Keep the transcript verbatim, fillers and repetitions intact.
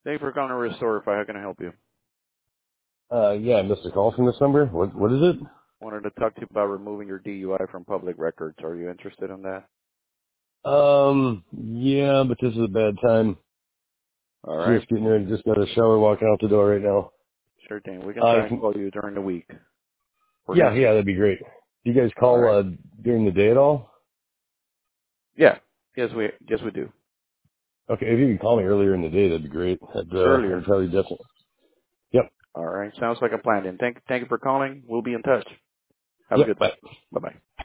Thank you for calling Restorify. How can I help you? Uh, yeah, I missed a call from this number. What, what is it? Wanted to talk to you about removing your D U I from public records. Are you interested in that? Um, yeah, but this is a bad time. All right. Just getting ready, just got a shower, walking out the door right now. Sure thing. We can I try and can, call you during the week or yeah, next yeah, week. that'd be great. Do you guys All call, right. uh, during the day at all? Yeah. Yes, we yes we do. Okay, if you can call me earlier in the day, that'd be great. I'd, uh, I'd Earlier. probably definitely. Yep, All right. Sounds like a plan. Then thank thank you for calling. We'll be in touch. Have a yep, good bye. day. Bye bye.